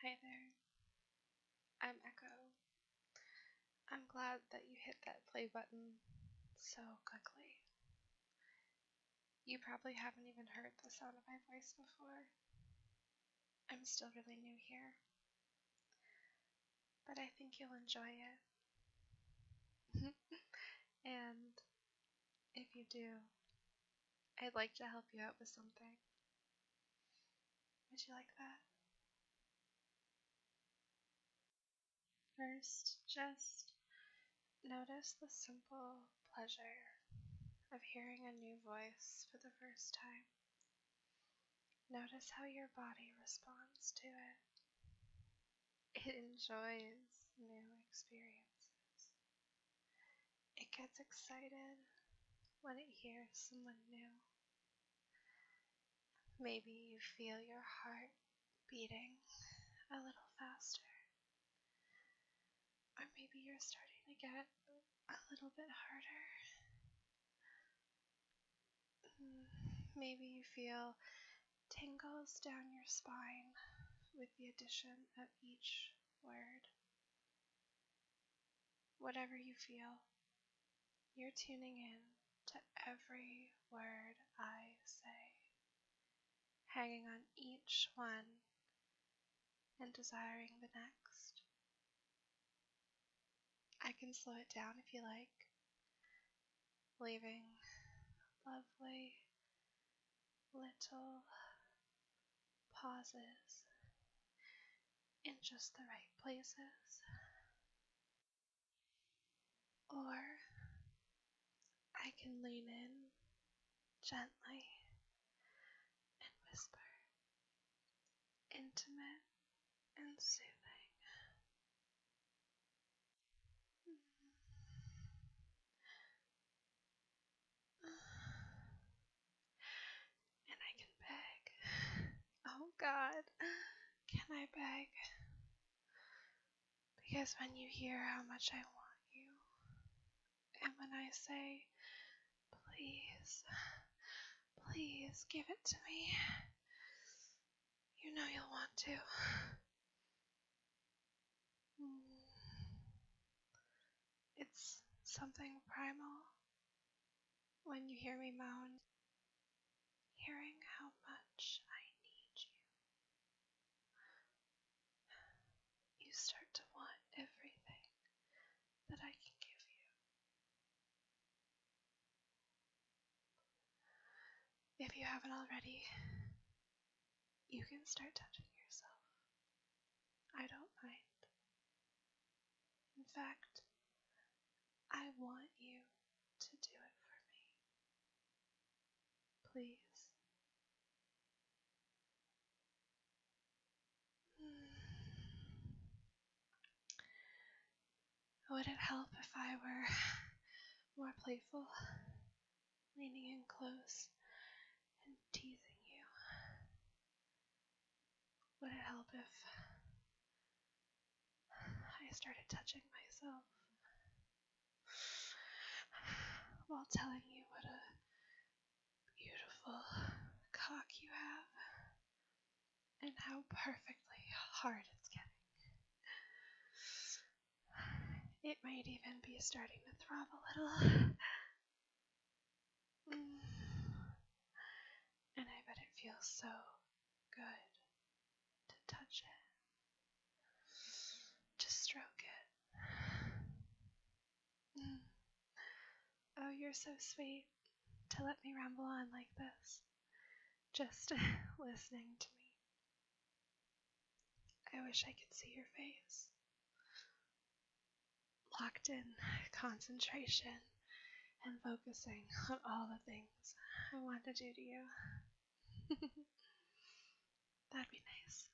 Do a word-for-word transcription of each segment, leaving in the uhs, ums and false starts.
Hey there, I'm Echo. I'm glad that you hit that play button so quickly. You probably haven't even heard the sound of my voice before. I'm still really new here, but I think you'll enjoy it. And if you do, I'd like to help you out with something. Would you like that? First, just notice the simple pleasure of hearing a new voice for the first time. Notice how your body responds to it. It enjoys new experiences. It gets excited when it hears someone new. Maybe you feel your heart beating a little faster. Or maybe you're starting to get a little bit harder. Maybe you feel tingles down your spine with the addition of each word. Whatever you feel, you're tuning in to every word I say, hanging on each one and desiring the next. I can slow it down if you like, leaving lovely little pauses in just the right places. Or I can lean in gently and whisper, intimate and soothing. And I can beg. Oh God, can I beg? Because when you hear how much I want you, and when I say, please, please give it to me, you know you'll want to. It's something primal when you hear me moan, hearing how much I need you. You start to want everything that I can give you. If you haven't already, you can start touching yourself. I don't mind. In fact, I want you to do it for me. Please. Would it help if I were more playful, leaning in close and teasing you? Would it help if I started touching myself while telling you what a beautiful cock you have and how perfectly hard it's getting? It might even be starting to throb a little. Mm. And I bet it feels so good to touch it. Just stroke it. Mm. Oh, you're so sweet to let me ramble on like this, just listening to me. I wish I could see your face. Locked in concentration and focusing on all the things I want to do to you. That'd be nice.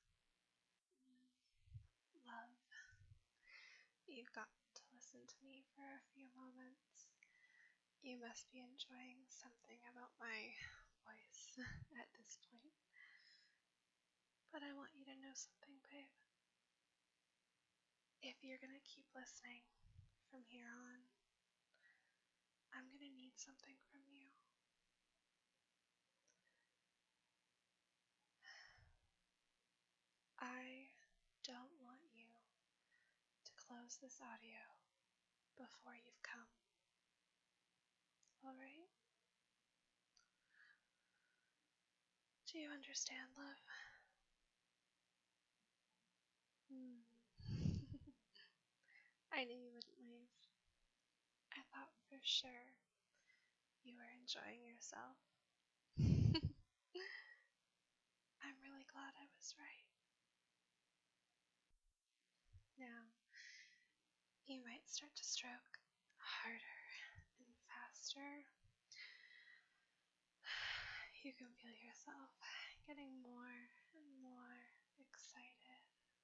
Love, you've got to listen to me for a few moments. You must be enjoying something about my voice at this point. But I want you to know something, babe. If you're gonna keep listening from here on, I'm gonna need something from you. I close this audio before you've come. Alright? Do you understand, love? Hmm. I knew you wouldn't leave. I thought for sure you were enjoying yourself. I'm really glad I was right. Now, you might start to stroke harder and faster. You can feel yourself getting more and more excited,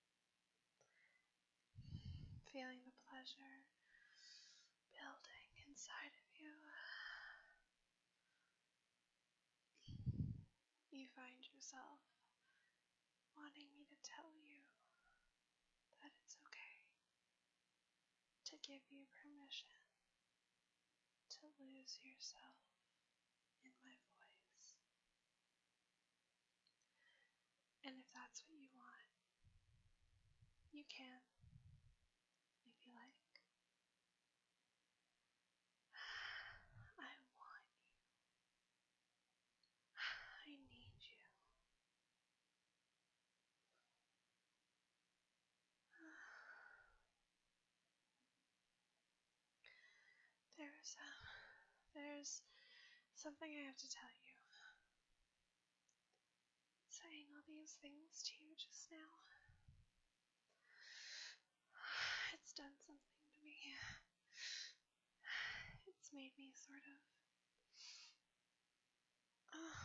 feeling the pleasure building inside of you. You find yourself wanting me to tell you that it's okay, to give you permission to lose yourself in my voice. And if that's what you want, you can, if you like. I want you. I need you. There's, um, there's something I have to tell you. Saying all these things to you just now, it's done something to me. It's made me sort of, oh,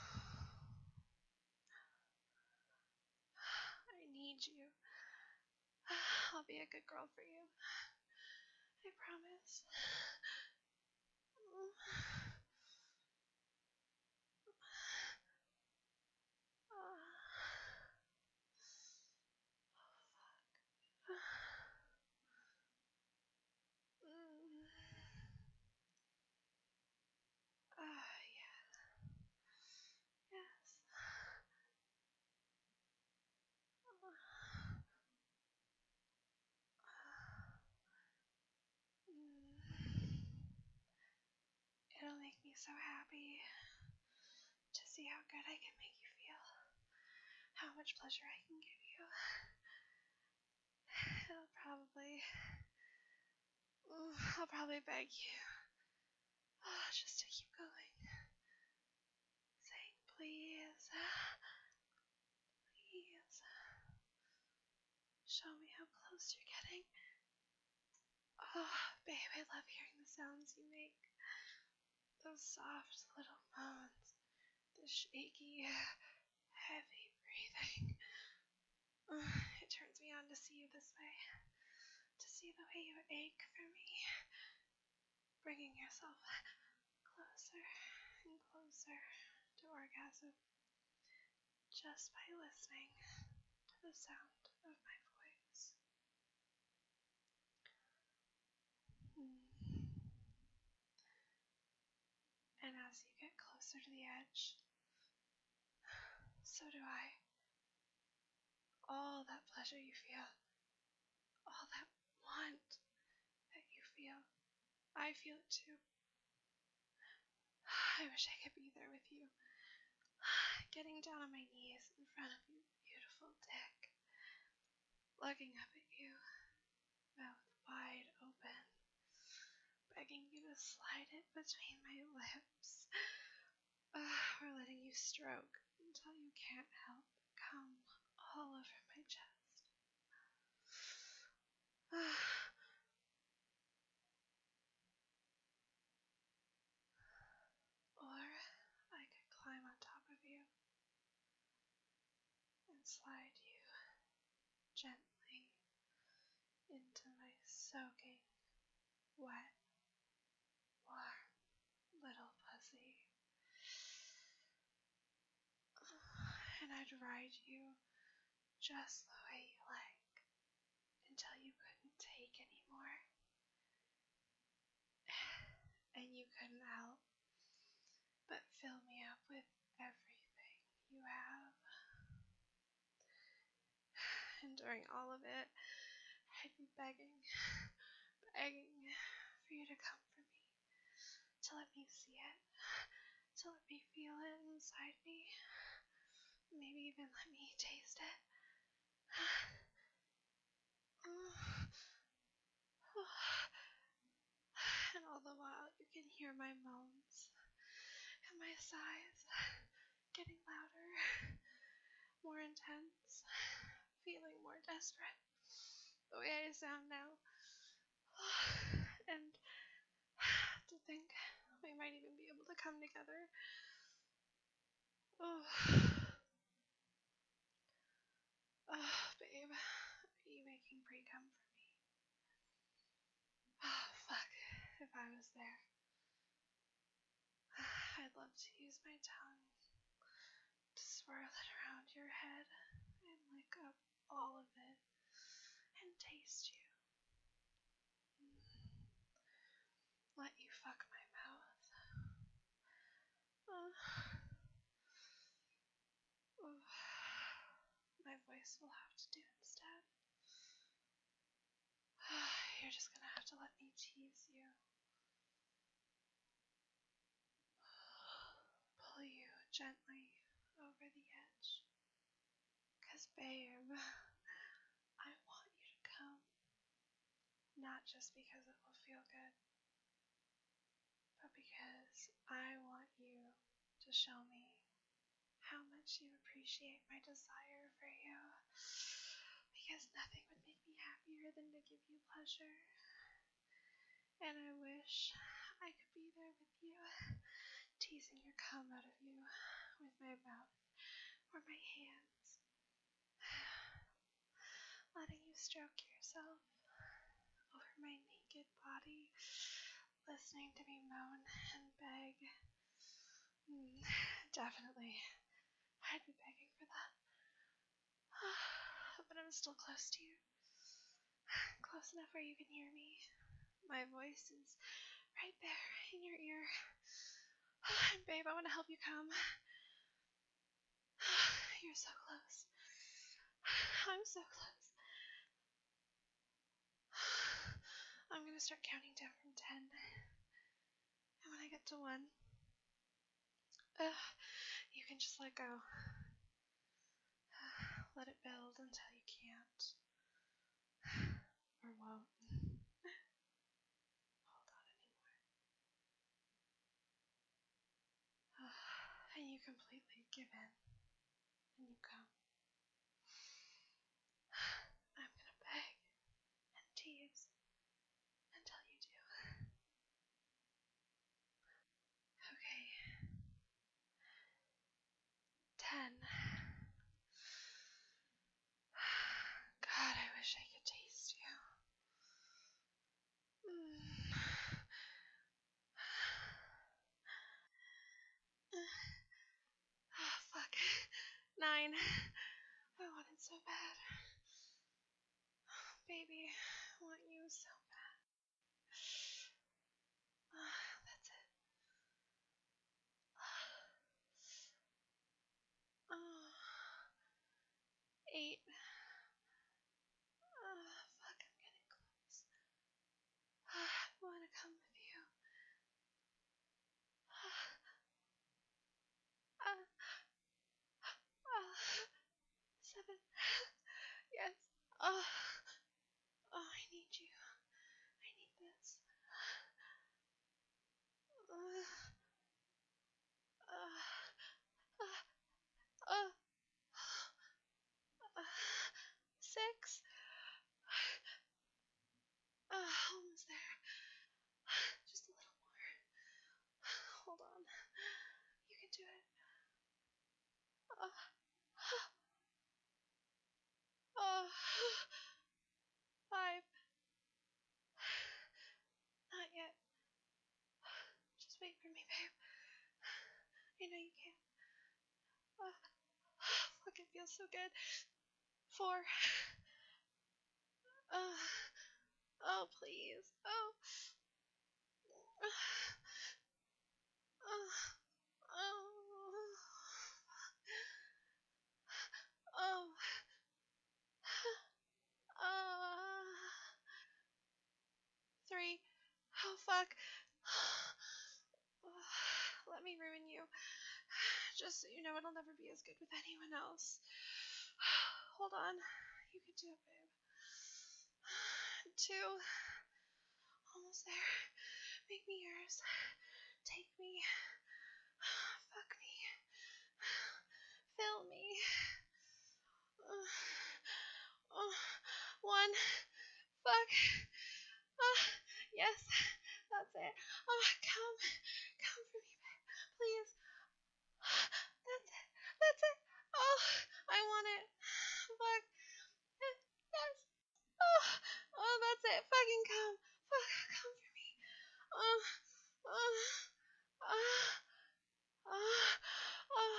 I need you. I'll be a good girl for you. I promise. Oh, fuck. Mm. Ah, yeah. Yes. Mm. It'll make me so happy to see how good I can make you feel, how much pleasure I can give you. It'll probably, oh, I'll probably beg you, oh, just to keep going, saying please, please, show me how close you're getting. Oh, babe, I love hearing the sounds you make. Those soft little moans, the shaky, heavy breathing. Oh, it turns me on to see you this way, to see the way you ache for me, bringing yourself closer and closer to orgasm just by listening to the sound of my voice. Mm. And as you get closer to the edge, so do I. All that pleasure you feel, all that want that you feel, I feel it too. I wish I could be there with you, getting down on my knees in front of your beautiful dick, looking up at you, mouth wide open, begging you to slide it between my lips, uh, or letting you stroke until you can't help but come all over my chest. Or I could climb on top of you and slide you gently into my soaking, wet, warm little pussy. And I'd ride you just the way you like until you couldn't take anymore. And you couldn't help but fill me up with everything you have. And during all of it, I'd be begging, begging for you to come for me, to let me see it, to let me feel it inside me, maybe even let me taste it. And all the while you can hear my moans and my sighs getting louder, more intense, feeling more desperate, the way I sound now. And to think we might even be able to come together. Oh, oh babe, are you making pre-cum for me? Oh, fuck, if I was there. I'd love to use my tongue to swirl it around your head and lick up all of it and taste you. Let you fuck my mouth. Uh, oh, my voice will have to do instead. You're just gonna have to let me tease you. Pull you gently over the edge. Cause babe, I want you to come. Not just because it will feel good, but because I want you to show me how much you appreciate my desire for you. Because nothing would make me happier than to give you pleasure. And I wish I could be there with you, teasing your cum out of you with my mouth or my hands, letting you stroke yourself over my naked body, listening to me moan and beg. Mm, definitely, I'd be begging for that. But I'm still close to you. Close enough where you can hear me. My voice is right there in your ear. And babe, I want to help you come. You're so close. I'm so close. I'm gonna start counting down from ten. And when I get to one, uh, you can just let go. Let it build until you can't. Or won't. Hold on anymore. And you completely give in. And you come. I'm gonna beg and tease until you do. Okay. Ten. God, I wish I could taste you. Mm. Oh, fuck. Nine. I want it so bad. Oh, baby, I want you so bad. Oh, that's it. Oh. Eight. Oh, fuck, I'm getting close. Oh, I want to come with you. Uh, uh, seven. Yes. Oh, oh, I need you. I need this. Uh, uh, uh, uh, uh, six. Uh, almost there. Just a little more. Hold on. You can do it. Uh, uh, five. Not yet. Just wait for me, babe. I know you can. Uh, fuck, it feels so good. Four. Uh, oh, please. Oh. Uh, uh, oh. Oh. Uh, fuck. Let me ruin you. Just so you know, it'll never be as good with anyone else. Hold on. You can do it, babe. Two. Almost there. Make me yours. Take me. Fuck me. Fill me. Uh, uh, one. Fuck. Uh, yes. That's it. Oh, come. Come for me, babe. Please. That's it. That's it. Oh, I want it. Fuck. Yes. Oh, oh, that's it. Fucking come. Fuck, come for me. Oh, oh, oh, oh, oh,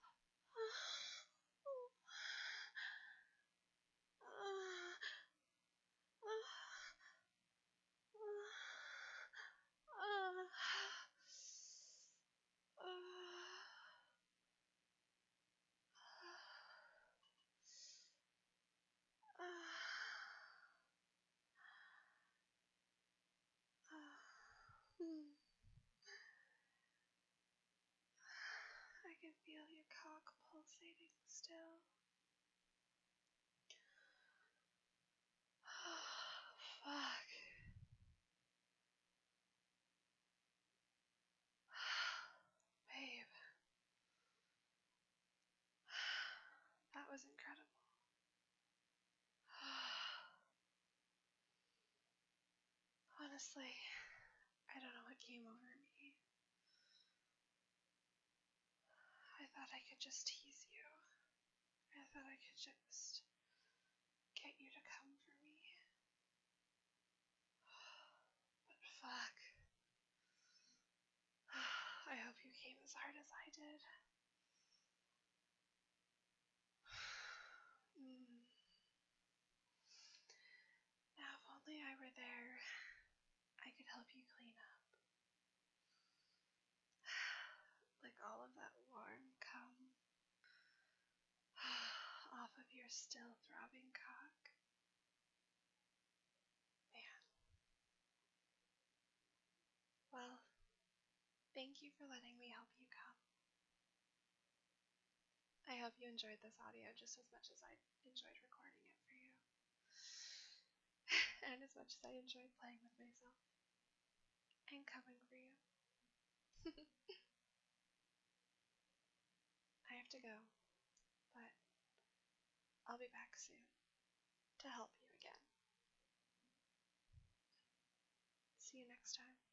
I can feel your cock pulsating still. Fuck. Babe. That was incredible. Honestly, I don't know what came over me. I thought I could just tease you. I thought I could just get you to come for me. But fuck. I hope you came as hard as I did. Mm. Now, if only I were there, I could help you clean up. Lick all of that warm cum off of your still throbbing cock. Man. Well, thank you for letting me help you come. I hope you enjoyed this audio just as much as I enjoyed recording it for you. And as much as I enjoyed playing with myself and coming for you. I have to go, but I'll be back soon to help you again. See you next time.